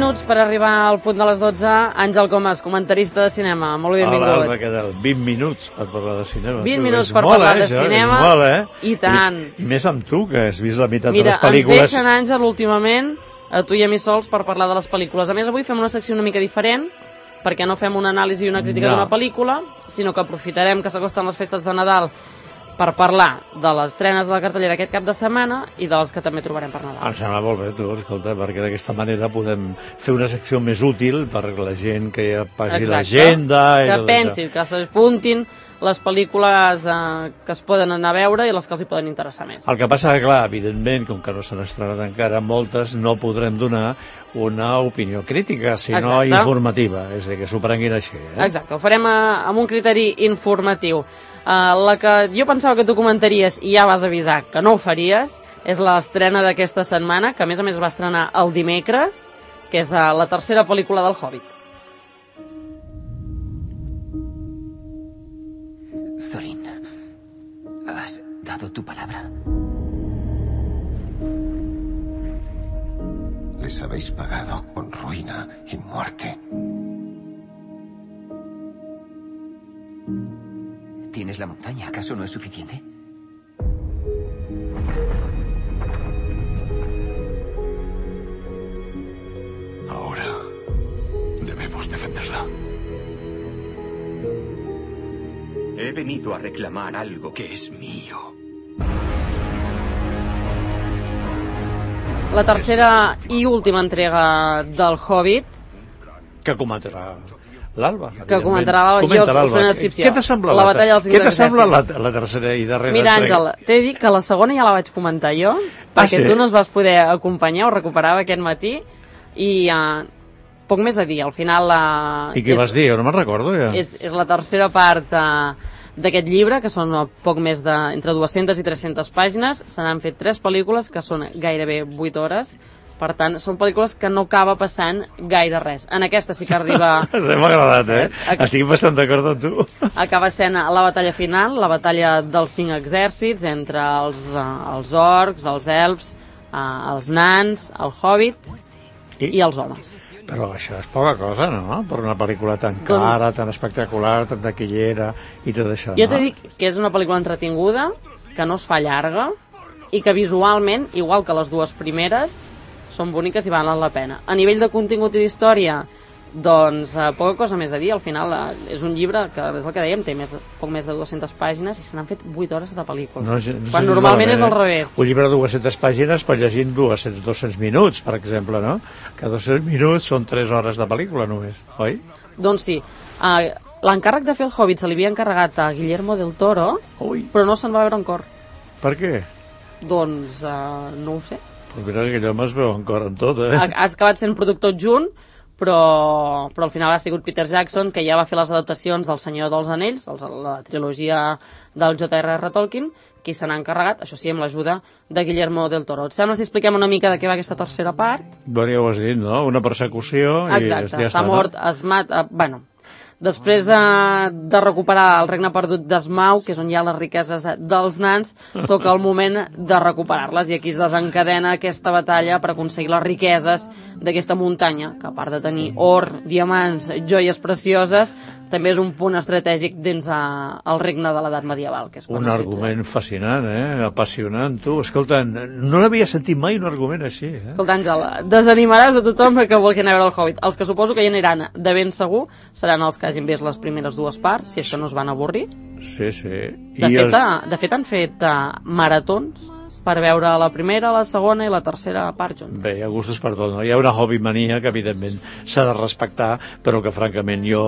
minuts per arribar al punt de les 12. Àngel Comas, comentarista de cinema. Molt benvingut. Hola, m'ha quedat 20 minuts per parlar de cinema. 20 minuts per parlar de cinema. És molt, I tant. I més amb tu, que has vist la meitat de Mira, les pel·lícules. ens deixen, Àngel, últimament, a tu i a mi sols, per parlar de les pel·lícules. A més, avui fem una secció una mica diferent, perquè no fem una anàlisi i una crítica d'una pel·lícula, sinó que aprofitarem que s'acosten les festes de Nadal per parlar de les estrenes de la cartellera aquest cap de setmana i de les que també trobarem per Nadal. Em sembla molt bé, tu, escolta, perquè d'aquesta manera podem fer una secció més útil per la gent que ja passi l'agenda... Que pensin, que s'apuntin les pel·lícules que es poden anar a veure i les que els hi poden interessar més. El que passa que, clar, evidentment, com que no s'han estrenat encara moltes, no podrem donar una opinió crítica, sinó informativa, és a dir, que s'ho prenguin així. Exacte, ho farem amb un criteri informatiu. La que jo pensava que tu comentaries i ja vas avisar que no ho faries és l'estrena d'aquesta setmana, que a més va estrenar el dimecres, que és la tercera pel·lícula del Hobbit. Thorin, ¿has dado tu palabra? Les habéis pagado con ruina y muerte. ¿Tienes la montaña? ¿Acaso no es suficiente? Ahora debemos defenderla. He venido a reclamar algo que es mío. La tercera i última entrega del Hobbit. Que comentarà l'Alba. Que comentarà l'Alba. Jo us faré una descripció. Què t'assembla la tercera i darrera? Mira, Àngel, t'he dit que la segona ja la vaig comentar jo, perquè tu no es vas poder acompanyar, ho recuperava aquest matí, i poc més a dir, al final... I què vas dir? Jo no me'n recordo, ja. És la tercera part d'aquest llibre, que són poc més entre 200 i 300 pàgines. Se n'han fet 3 pel·lícules, que són gairebé 8 hores. Per tant, són pel·lícules que no acaba passant gaire res. En aquesta sí que arriba... M'ha agradat, Estic bastant d'acord amb tu. Acaba sent la batalla final, la batalla dels 5 exèrcits, entre els orcs, els elfs, els nans, el hobbit i els homes. Però això és poca cosa, no? Per una pel·lícula tan cara, tan espectacular, tan taquillera i tot això, no? Jo t'he dit que és una pel·lícula entretinguda, que no es fa llarga i que visualment, igual que les dues primeres, són boniques i valen la pena. A nivell de contingut i d'història, doncs poca cosa més a dir. Al final és un llibre que, és el que dèiem, té poc més de 200 pàgines i se n'han fet 8 hores de pel·lícula. Quan normalment és al revés. Un llibre de 200 pàgines per llegir en 200 minuts, per exemple, no? Que 200 minuts són 3 hores de pel·lícula només, oi? Doncs sí. L'encàrrec de fer el Hobbit se li havia encarregat a Guillermo del Toro, però no se'n va veure en cor. Per què? Doncs no ho sé. Però mira que allò es veu encara en tot, Ha acabat sent productor adjunt, però al final ha sigut Peter Jackson, que ja va fer les adaptacions del Senyor dels Anells, la trilogia del J.R.R. Tolkien, qui se n'ha encarregat, això sí, amb l'ajuda de Guillermo del Toro. Et sembla si expliquem una mica de què va aquesta tercera part? Bueno, ja ho has dit, no? Una persecució... Exacte, s'ha mort, es mata... Bueno, després de recuperar el regne perdut d'Smaug, que és on hi ha les riqueses dels nans, toca el moment de recuperar-les, i aquí es desencadena aquesta batalla per aconseguir les riqueses d'aquesta muntanya, que a part de tenir or, diamants, joies precioses, també és un punt estratègic dins el regne de l'edat medieval. Que és un argument fascinant, apassionant, tu. Escolta, no l'havia sentit mai un argument així. Escolta, Àngel, desanimaràs a tothom que vulgui anar a veure el Hobbit. Els que suposo que hi aniran de ben segur seran els que hagin vist les primeres 2 parts, si és que no es van avorrir. Sí, sí. De fet, han fet maratons per veure la primera, la segona i la tercera part juntes. Bé, hi ha gustos per tot, no? Hi ha una hobbitmania que evidentment s'ha de respectar, però que francament jo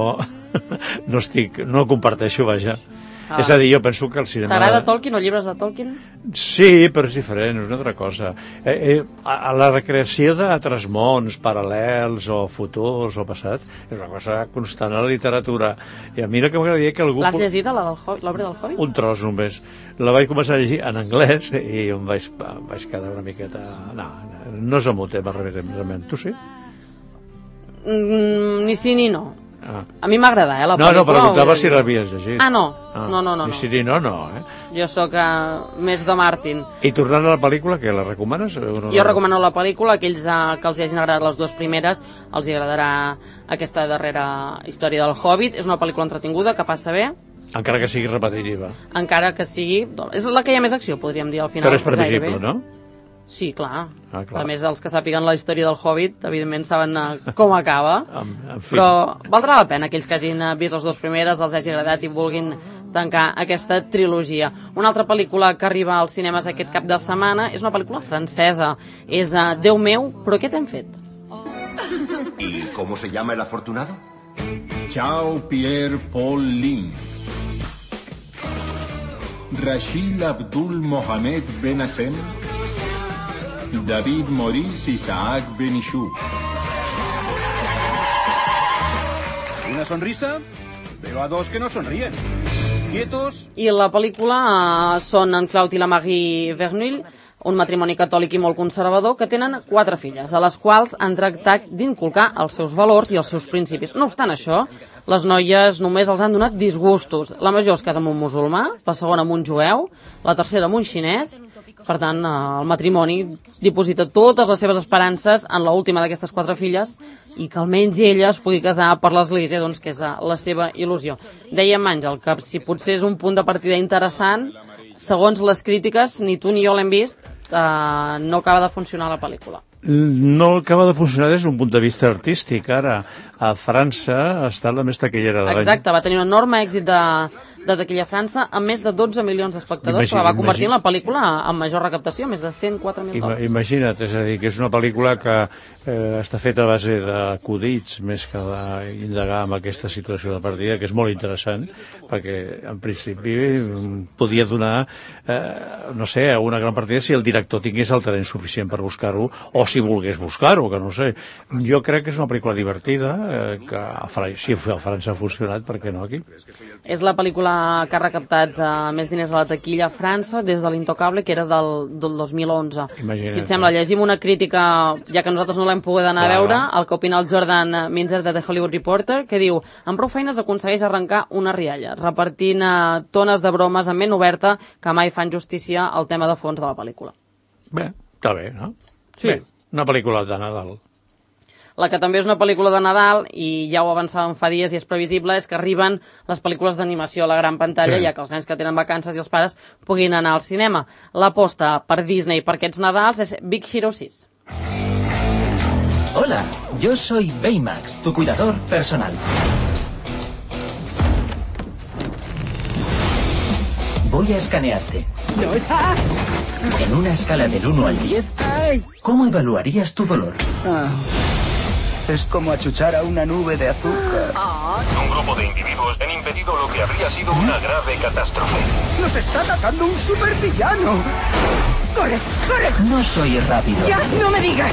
no comparteixo, vaja. És a dir, jo penso que el cinema... T'agrada Tolkien o llibres de Tolkien? Sí, però és diferent, és una altra cosa. A la recreació d'altres mons paral·lels o futurs o passats és una cosa constant a la literatura. I a mi el que m'agradaria que algú... L'has llegida, l'obra del Hobbit? Un tros només. La vaig començar a llegir en anglès i em vaig quedar una miqueta... No és el meu tema, realment. Tu sí? Ni sí ni no. A mi m'agrada, la pel·lícula. No, preguntava si l'havies llegit. No. Ni sí ni no, Jo sóc més de Martin. I tornant a la pel·lícula, què, la recomanes? Jo recomano la pel·lícula, aquells que els hagin agradat les 2 primeres, els hi agradarà aquesta darrera història del Hobbit. És una pel·lícula entretinguda que passa bé, Encara que sigui repetitiva. encara que sigui... És la que hi ha més acció, podríem dir, al final. Però és previsible, gairebé. no? Sí, clar. Clar. A més, els que sàpiguen la història del Hobbit, evidentment saben com acaba. En fi. Però valdrà la pena aquells que hagin vist les dues primeres, els hagi agradat i vulguin tancar aquesta trilogia. Una altra pel·lícula que arriba als cinemes aquest cap de setmana és una pel·lícula francesa. És Déu meu, però què t'hem fet? ¿Y cómo se llama el afortunado? Chao Pierre Paul Lin. Rashid Abdul Mohamed Ben Hassem. David Maurice Isaac Benichou. ¿Una sonrisa? Veo a dos que no sonríen. Quietos. I la pel·lícula són en Claude i la Marie Verneuil, un matrimoni catòlic i molt conservador que tenen 4 filles, a les quals han tractat d'inculcar els seus valors i els seus principis. No obstant això, les noies només els han donat disgustos. La major es casa amb un musulmà, la segona amb un jueu, la tercera amb un xinès. Per tant, el matrimoni diposita totes les seves esperances en l'última d'aquestes 4 filles i que almenys ella es pugui casar per l'església, doncs, que és la seva il·lusió. Dèiem, Àngel, que si potser és un punt de partida interessant, segons les crítiques, ni tu ni jo l'hem vist, no acaba de funcionar la pel·lícula. No acaba de funcionar des d'un punt de vista artístic. Ara, a França ha estat la més taquillera de l'any. Exacte, va tenir un enorme èxit de taquilla a França, amb més de 12 milions d'espectadors, que la va convertir en la pel·lícula amb major recaptació, més de 104.000 dòlars. Imagina't, és a dir, que és una pel·lícula que està feta a base d'acudits més que d'indagar en aquesta situació de partida, que és molt interessant, perquè en principi podia donar, no sé, una gran partida si el director tingués el talent suficient per buscar-ho, o si volgués buscar-ho, que no sé. Jo crec que és una pel·lícula divertida, que si a França ha funcionat, per què no aquí? És la pel·lícula que ha recaptat més diners a la taquilla a França des de l'Intocable, que era del 2011. Imagina't. Si et sembla, llegim una crítica, ja que nosaltres no l'hem pogut anar a veure, el que opina el Jordan Minzer de The Hollywood Reporter, que diu: amb prou feines aconsegueix arrencar una rialla, repartint tones de bromes amb ment oberta que mai fan justícia al tema de fons de la pel·lícula. Bé, està bé, no? Sí. Bé, una pel·lícula de Nadal. La que també és una pel·lícula de Nadal, i ja ho avançàvem fa dies i és previsible, és que arriben les pel·lícules d'animació a la gran pantalla, ja que els nens que tenen vacances i els pares puguin anar al cinema. L'aposta per Disney per aquests Nadals és Big Hero 6. Hola, yo soy Baymax, tu cuidador personal. Voy a escanearte. No está. En una escala del 1 al 10, ¿cómo evaluarías tu dolor? Es como achuchar a una nube de azúcar. Un grupo de individuos han impedido lo que habría sido una grave catástrofe. ¡Nos está atacando un supervillano! ¡Corre, corre! No soy rápido. ¡Ya, no me digas!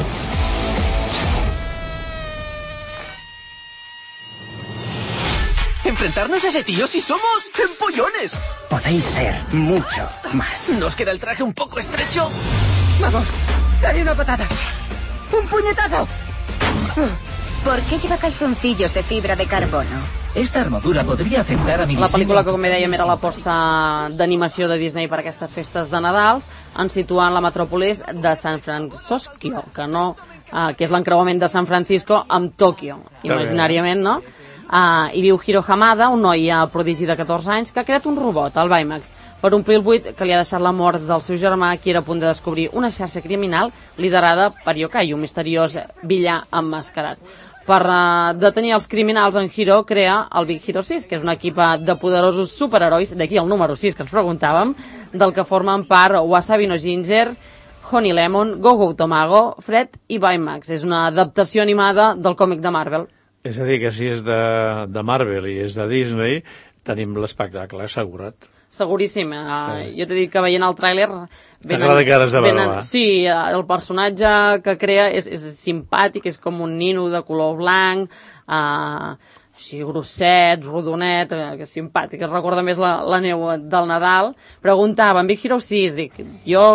¿Enfrentarnos a ese tío si somos empollones? Podéis ser mucho más. ¿Nos queda el traje un poco estrecho? ¡Vamos! ¡Dale una patada! ¡Un puñetazo! ¿Por qué lleva calzoncillos de fibra de carbono? Esta armadura podria afectar a mi La pel·lícula, que com bé dèiem, era l'aposta d'animació de Disney per aquestes festes de Nadal, en situant la metròpolis de San Francisco, que és l'encreuament de San Francisco amb Tòquio, imaginàriament, no? Hi viu Hiro Hamada, un noi prodigi de 14 anys, que ha creat un robot, el Baymax, per omplir el buit que li ha deixat la mort del seu germà, qui era a punt de descobrir una xarxa criminal liderada per Yokai, un misteriós villà emmascarat. Per detenir els criminals, en Hiro crea el Big Hero 6, que és un equip de poderosos superherois, d'aquí el número 6 que ens preguntàvem, del que formen part Wasabi no Ginger, Honey Lemon, Go-Go Tomago, Fred i Baymax. És una adaptació animada del còmic de Marvel. És a dir, que si és de Marvel i és de Disney, tenim l'espectacle assegurat. Seguríssim. Jo t'he dit que veient el tràiler... T'agrada cares de veure. Sí, el personatge que crea és simpàtic, és com un nino de color blanc, així grosset, rodonet, que és simpàtic, es recorda més la neu del Nadal. Preguntava, en Big Hero 6, dic, jo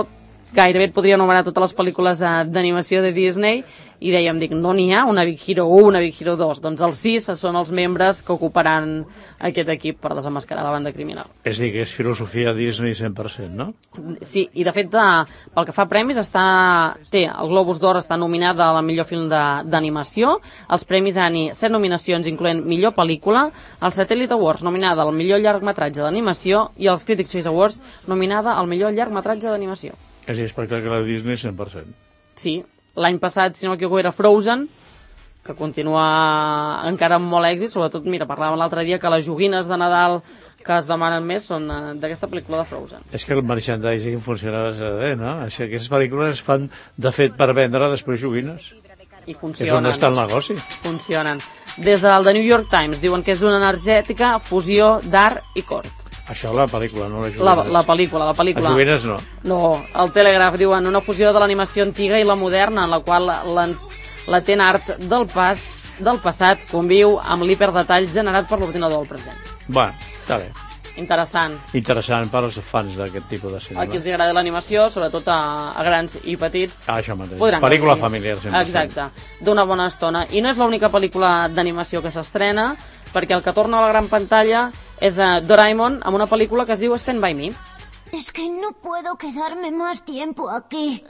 gairebé et podria anomenar totes les pel·lícules d'animació de Disney, i dèiem, no n'hi ha una Big Hero 1, una Big Hero 2, doncs els 6 són els membres que ocuparan aquest equip per desenmascarar la banda criminal. És a dir, que és filosofia Disney 100%, no? Sí, i de fet, pel que fa a premis, té el Globus d'Or, està nominat a la millor film d'animació, els Premis Annie, 7 nominacions, incloent millor pel·lícula, el Satellite Awards, nominada al millor llargmetratge d'animació, i els Critics' Choice Awards, nominada al millor llargmetratge d'animació. És a dir, espectacle de Disney 100%. Sí. L'any passat, si no m'equivoco, era Frozen, que continua encara amb molt èxit, sobretot, mira, parlàvem l'altre dia que les joguines de Nadal que es demanen més són d'aquesta pel·lícula de Frozen. És que el merchandising funciona bé, no? Així que aquestes pel·lícules es fan, de fet, per vendre després joguines. I funcionen. És on està el negoci. Funcionen. Des del The New York Times diuen que és una energètica fusió d'art i cort. Això la pel·lícula, no les joguines. La pel·lícula. Les joguines no. No, el Telegraph diuen una fusió de l'animació antiga i la moderna, en la qual latent art del passat conviu amb l'hiperdetall generat per l'ordinador del present. Bueno, està bé. Interessant. Interessant per als fans d'aquest tipus de cinema. A qui els agrada l'animació, sobretot a grans i petits. Això mateix. Pel·lícula familiar, sempre. Exacte, d'una bona estona. I no és l'única pel·lícula d'animació que s'estrena, perquè el que torna a la gran pantalla és Doraemon amb una pel·lícula que es diu Stand By Me. Es que no puedo quedarme más tiempo aquí.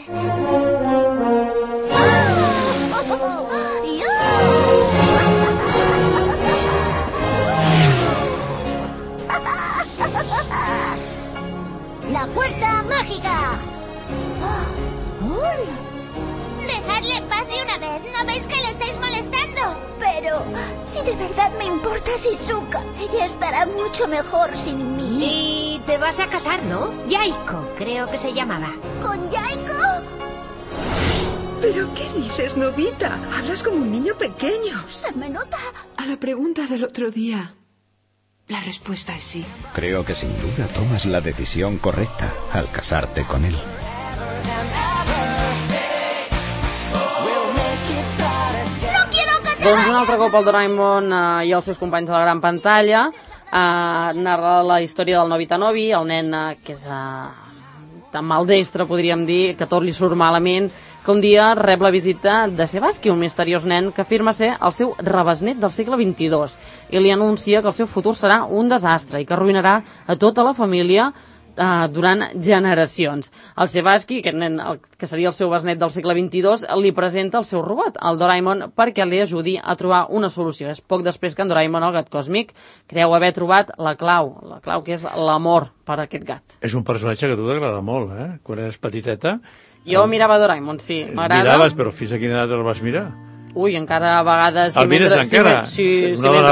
¡La puerta mágica! ¡Hola! ¡Dejadle en paz de una vez! ¿No veis que le estáis molestando? Pero, si de verdad me importa Shizuka, ella estará mucho mejor sin mí. Y te vas a casar, ¿no? Yaiko, creo que se llamaba. ¿Con Yaiko? ¿Pero qué dices, Novita? Hablas como un niño pequeño. Se me nota. A la pregunta del otro día, la respuesta es sí. Creo que sin duda tomas la decisión correcta al casarte con él. Doncs un altre cop el Doraemon i els seus companys a la gran pantalla narra la història del Nobita Nobi, el nen que és tan maldestre, podríem dir, que tot li surt malament, que un dia rep la visita de Sebaski, un misteriós nen que afirma ser el seu rebesnet del segle XXII, i li anuncia que el seu futur serà un desastre i que arruïnarà a tota la família durant generacions. El Sebaski, aquest nen que seria el seu besnet del segle XXII, li presenta el seu robot, el Doraemon, perquè li ajudi a trobar una solució. És poc després que en Doraemon, el gat còsmic, creu haver trobat la clau que és l'amor per a aquest gat. És un personatge que a tu t'agrada molt, Quan eres petiteta. Jo mirava Doraemon, sí, m'agrada. Miraves, però fins a quina edat el vas mirar? Ui, encara a vegades... El mires encara? Una dona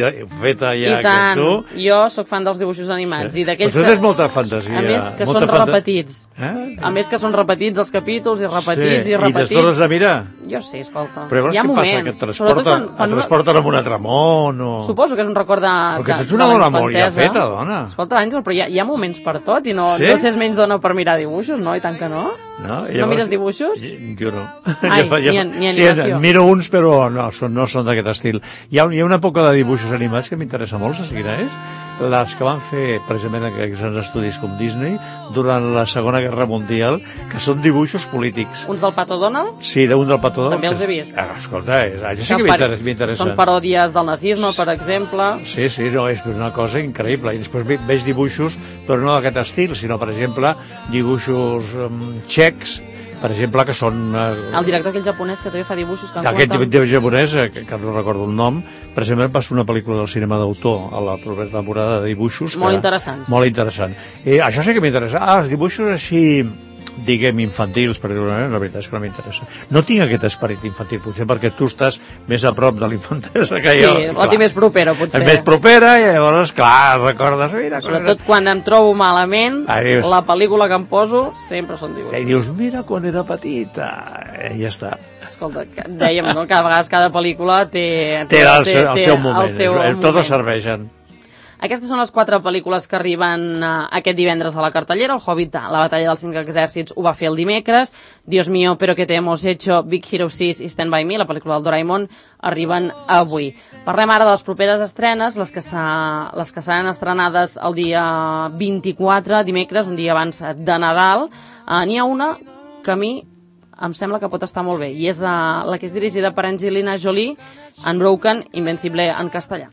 feta ja que tu... Jo sóc fan dels dibuixos animats. Sí. I d'aquells que... tens molta fantasia. A més, que són repetits. A més, que són repetits els capítols, i repetits, i repetits. I te'ls tornes a mirar? Jo sí, escolta. Però llavors què passa? Que et transporten amb un altre món? O... Suposo que és un record de la infantesa. Perquè ets una dona molt ja feta, dona. Escolta, Àngel, però hi ha moments per tot, i no s'és menys dona per mirar dibuixos, no? I tant que no. No mires dibuixos? Jo no. Ai, ni animació. Miro uns, però no són d'aquest estil. Hi ha una època de dibuixos animats que m'interessa molt, saps quina és? Les que van fer precisament aquests grans estudis com Disney durant la Segona Guerra Mundial, que són dibuixos polítics. Uns del Pato Donald? Sí, un del Pato Donald. També els he vist. Escolta, això sí que m'interessa. Són paròdies del nazisme, per exemple. Sí, no, és una cosa increïble. I després veig dibuixos, però no d'aquest estil, sinó, per exemple, dibuixos txecs, per exemple, que són... El director aquell japonès que també fa dibuixos que aquest japonès, que no recordo el nom, per exemple, va ser una pel·lícula del cinema d'autor a la propera temporada de dibuixos. Molt interessants. Molt interessant. Això sí que m'interessa. Els dibuixos així, diguem, infantils, per dir-ho d'una manera, la veritat és que no m'interessa. No tinc aquest esperit infantil, potser perquè tu estàs més a prop de l'infantesa que jo. Sí, la tinc més propera, potser. Més propera, i llavors, clar, recordes... Sobretot quan em trobo malament, la pel·lícula que em poso sempre són dibuixos. I dius, mira quan era petita, i ja està. Escolta, dèiem, no?, que a vegades cada pel·lícula té el seu moment, tots serveixen. Aquestes són les 4 pel·lícules que arriben aquest divendres a la cartellera. El Hobbit, la batalla dels 5 exèrcits, ho va fer el dimecres. Dios mío, pero que te hemos hecho, Big Hero 6 i Stand By Me, la pel·lícula del Doraemon, arriben avui. Parlem ara de les properes estrenes, les que seran estrenades el dia 24, dimecres, un dia abans de Nadal. N'hi ha una que a mi em sembla que pot estar molt bé, i és la que és dirigida per Angelina Jolie, Unbroken, Invencible en castellà.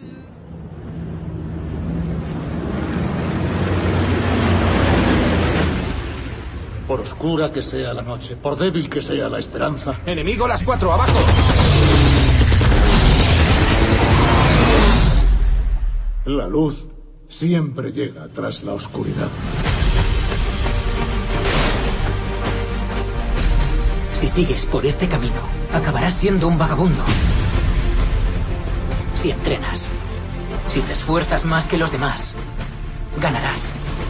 Por oscura que sea la noche, por débil que sea la esperanza. ¡Enemigo, las 4, abajo! La luz siempre llega tras la oscuridad. Si sigues por este camino, acabarás siendo un vagabundo. Si entrenas, si te esfuerzas más que los demás, ganarás.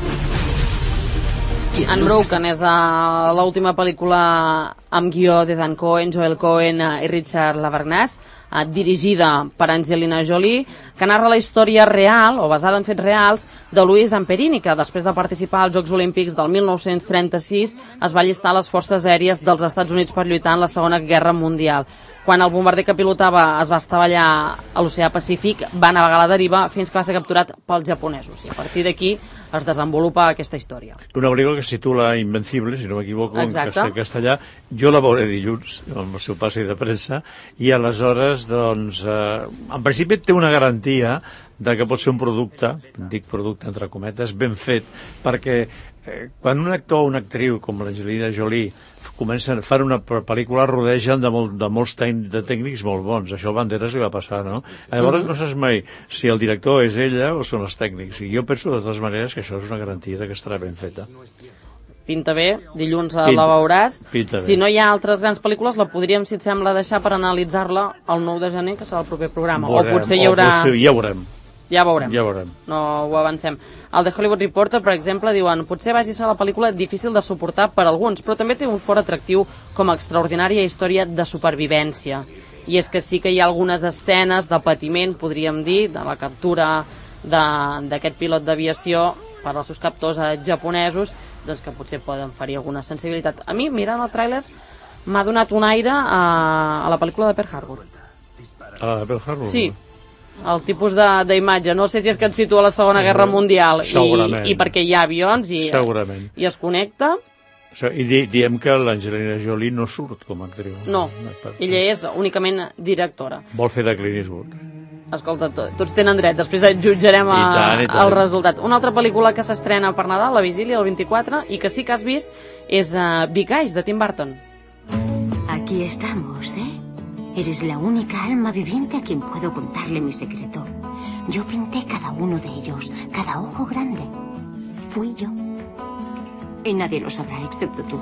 Unbroken és l'última pel·lícula amb guió de Dan Cohen, Joel Cohen i Richard LaVergnaz, dirigida per Angelina Jolie, que narra la història real, o basada en fets reals, de Louis Zamperini, que després de participar als Jocs Olímpics del 1936 es va allistar a les forces aèries dels Estats Units per lluitar en la Segona Guerra Mundial. Quan el bombarder que pilotava es va estavellar a l'oceà Pacífic, va navegar a la deriva fins que va ser capturat pels japonesos. I a partir d'aquí es desenvolupa aquesta història. Una pel·lícula que es titula Invencible, si no m'equivoco, en castellà. Jo la veuré dilluns, amb el seu passi de premsa, i aleshores, doncs, en principi té una garantia de que pot ser un producte, dic producte entre cometes, ben fet, perquè quan un actor o una actriu com l'Angelina Jolie comencen a fer una pel·lícula, rodegen de molts tècnics molt bons. Això a Banderas li va passar, no? Llavors no saps mai si el director és ella o són els tècnics. I jo penso de totes maneres que això és una garantia que estarà ben feta. Pinta bé, dilluns la veuràs. Si no hi ha altres grans pel·lícules, la podríem, si et sembla, deixar per analitzar-la el 9 de gener, que serà el proper programa. O potser hi haurà... Ja veurem. Ja veurem. Ja veurem. No ho avancem. El The Hollywood Reporter, per exemple, diuen potser vagi a ser la pel·lícula difícil de suportar per alguns, però també té un fort atractiu com a extraordinària història de supervivència. I és que sí que hi ha algunes escenes de patiment, podríem dir, de la captura d'aquest pilot d'aviació per als seus captors japonesos, doncs que potser poden ferir alguna sensibilitat. A mi, mirant el tràiler, m'ha donat un aire a la pel·lícula de Pearl Harbor. A la de Pearl Harbor? Sí. El tipus d'imatge. No sé si és que et situa a la Segona Guerra Mundial i perquè hi ha avions i es connecta. I diem que l'Angelina Jolie no surt com a actriu. No, ella és únicament directora. Vol fer de Clint Eastwood. Escolta, tots tenen dret, després jutjarem el resultat. Una altra pel·lícula que s'estrena per Nadal, La Vigília, el 24, i que sí que has vist, és Big Eyes, de Tim Burton. Aquí estamos, Eres la única alma viviente a quien puedo contarle mi secreto. Yo pinté cada uno de ellos, cada ojo grande. Fui yo. Y nadie lo sabrá excepto tú.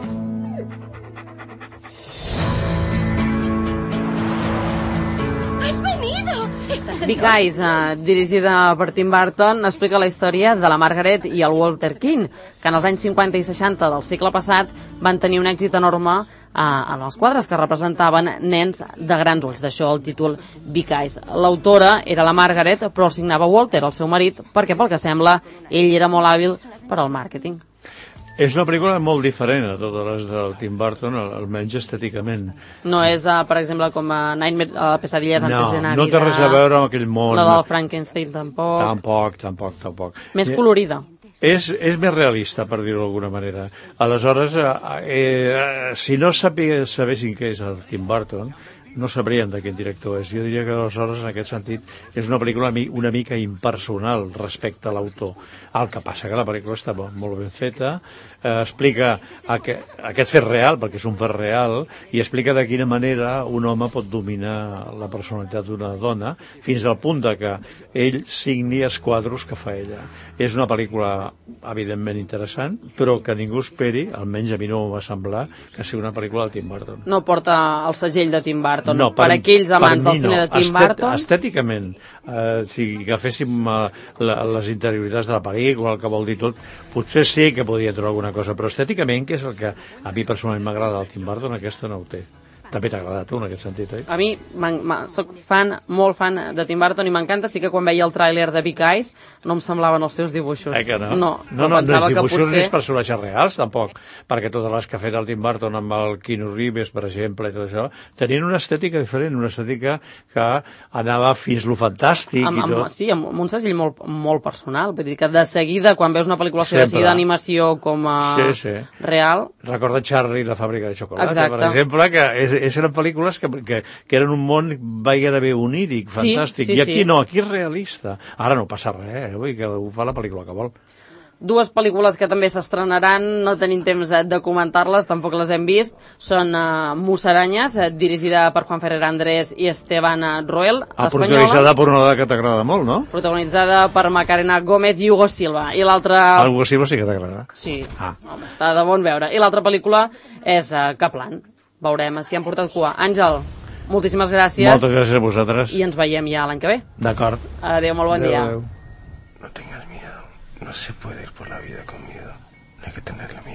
¡Has venido! Big Eyes, dirigida per Tim Burton, explica la història de la Margaret i el Walter King, que en els anys 50 i 60 del segle passat van tenir un èxit enorme en els quadres que representaven nens de grans ulls, d'això el títol Big Eyes. L'autora era la Margaret, però el signava Walter, el seu marit, perquè pel que sembla ell era molt hàbil per al màrqueting. És una pel·lícula molt diferent a totes les del Tim Burton, almenys estèticament. No és, per exemple, com Pesadilles antes de Navidad. No té res a veure amb aquell món. La del Frankenstein, tampoc. Tampoc. Més colorida. És més realista, per dir-ho d'alguna manera. Aleshores, si no sabessin què és el Tim Burton, no sabrien de quin director és. Jo diria que aleshores, en aquest sentit, és una pel·lícula una mica impersonal respecte a l'autor. El que passa que la pel·lícula està molt ben feta, explica aquest fet real, perquè és un fet real, i explica de quina manera un home pot dominar la personalitat d'una dona, fins al punt de que ell signi els quadros que fa ella. És una pel·lícula, evidentment, interessant, però que ningú esperi, almenys a mi no m'ho va semblar, que sigui una pel·lícula de Tim Burton. No porta el segell de Tim Burton. No, per aquells amants del cine de Tim Burton. Estèticament, si agaféssim les interioritats de la pel·lícula, el que vol dir tot, potser sí que podria trobar alguna cosa, però estèticament, que és el que a mi personalment m'agrada del Tim Burton, aquesta no ho té. També t'ha agradat tu, en aquest sentit, oi? A mi soc molt fan de Tim Burton i m'encanta, sí que quan veia el tràiler de Big Eyes no em semblaven els seus dibuixos. Que no? No, No pensava els dibuixos que potser... ni els personatges reals, tampoc, perquè totes les que ha fet el Tim Burton amb el Keanu Reeves, per exemple, i tot això, tenien una estètica diferent, una estètica que anava fins lo fantàstic i tot. Sí, amb un segell molt personal, vull dir que de seguida, quan veus una pel·lícula de seguida d'animació com a real... Recorda Charlie i la fàbrica de xocolata, exacte. Per exemple, que eren pel·lícules que eren un món gairebé oníric, fantàstic, i aquí no, aquí és realista. Ara no passa res, vull que ho fa la pel·lícula que vol. Dues pel·lícules que també s'estrenaran, no tenim temps de comentar-les, tampoc les hem vist, són Musaranyes, dirigida per Juan Ferrer Andrés i Esteban Roel, protagonitzada per una dona que t'agrada molt, no? Protagonitzada per Macarena Gómez i Hugo Silva. I l'altra... Hugo Silva sí que t'agrada. Sí, home, està de bon veure. I l'altra pel·lícula és Kaplan. Veurem si han portat cua. Àngel, moltíssimes gràcies. Moltes gràcies a vosaltres. I ens veiem ja l'any que ve. D'acord. Adéu, molt bon dia. No tengas miedo. No se puede ir por la vida con miedo. No hay que tenerle miedo.